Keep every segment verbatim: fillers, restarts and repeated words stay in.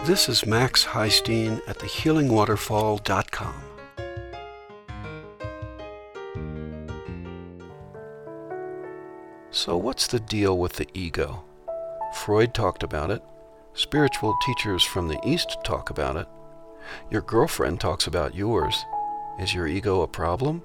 This is Max Heistein at the healing waterfall dot com. So what's the deal with the ego? Freud talked about it. Spiritual teachers from the East talk about it. Your girlfriend talks about yours. Is your ego a problem?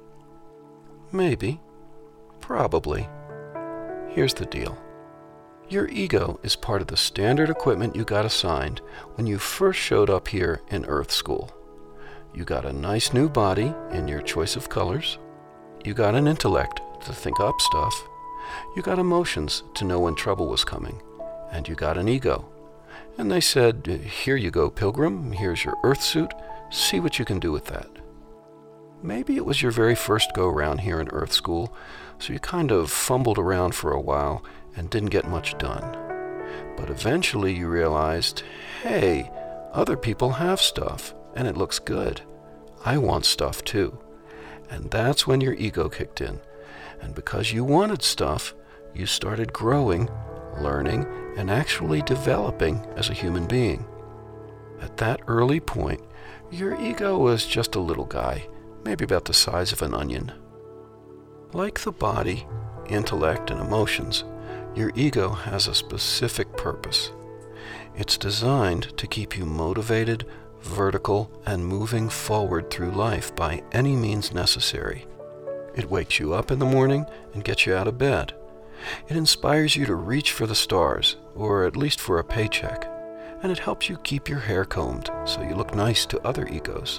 Maybe. Probably. Here's the deal. Your ego is part of the standard equipment you got assigned when you first showed up here in Earth School. You got a nice new body in your choice of colors. You got an intellect to think up stuff. You got emotions to know when trouble was coming. And you got an ego. And they said, here you go, pilgrim, here's your Earth suit, see what you can do with that. Maybe it was your very first go-round here in Earth School, so you kind of fumbled around for a while and didn't get much done. But eventually you realized, hey, other people have stuff, and it looks good. I want stuff too. And that's when your ego kicked in. And because you wanted stuff, you started growing, learning, and actually developing as a human being. At that early point, your ego was just a little guy, maybe about the size of an onion. Like the body, intellect, and emotions, your ego has a specific purpose. It's designed to keep you motivated, vertical, and moving forward through life by any means necessary. It wakes you up in the morning and gets you out of bed. It inspires you to reach for the stars, or at least for a paycheck, and it helps you keep your hair combed so you look nice to other egos.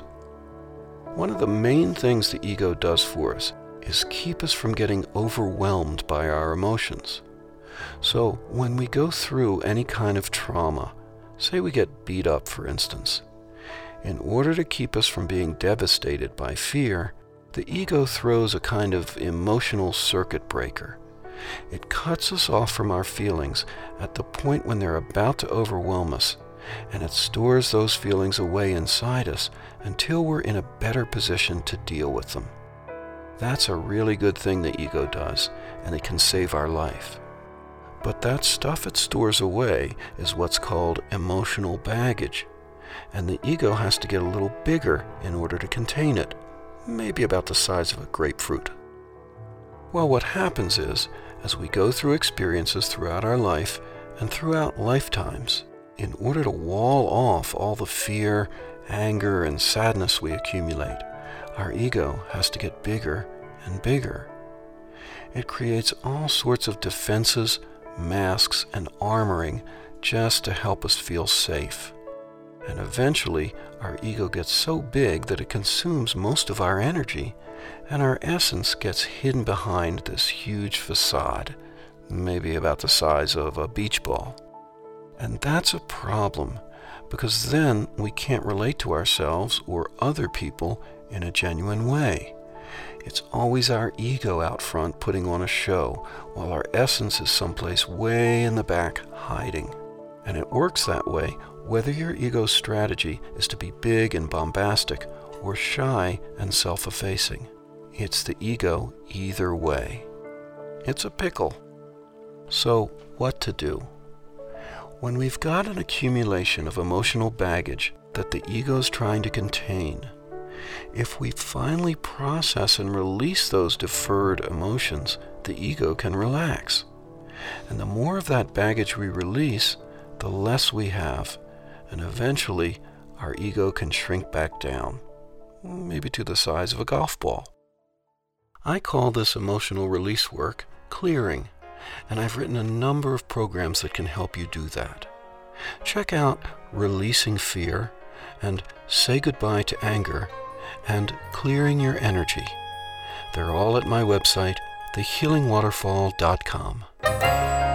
One of the main things the ego does for us is keep us from getting overwhelmed by our emotions. So when we go through any kind of trauma, say we get beat up for instance, in order to keep us from being devastated by fear, the ego throws a kind of emotional circuit breaker. It cuts us off from our feelings at the point when they're about to overwhelm us, and it stores those feelings away inside us until we're in a better position to deal with them. That's a really good thing the ego does, and it can save our life. But that stuff it stores away is what's called emotional baggage, and the ego has to get a little bigger in order to contain it, maybe about the size of a grapefruit. Well, what happens is, as we go through experiences throughout our life and throughout lifetimes, in order to wall off all the fear, anger, and sadness we accumulate, our ego has to get bigger and bigger. It creates all sorts of defenses, masks, and armoring just to help us feel safe. And eventually, our ego gets so big that it consumes most of our energy, and our essence gets hidden behind this huge facade, maybe about the size of a beach ball. And that's a problem, because then we can't relate to ourselves or other people in a genuine way. It's always our ego out front putting on a show, while our essence is someplace way in the back hiding. And it works that way whether your ego's strategy is to be big and bombastic or shy and self-effacing. It's the ego either way. It's a pickle. So what to do? When we've got an accumulation of emotional baggage that the ego's trying to contain, if we finally process and release those deferred emotions, the ego can relax. And the more of that baggage we release, the less we have, and eventually our ego can shrink back down, maybe to the size of a golf ball. I call this emotional release work clearing, and I've written a number of programs that can help you do that. Check out Releasing Fear and Say Goodbye to Anger and Clearing Your Energy. They're all at my website, the healing waterfall dot com.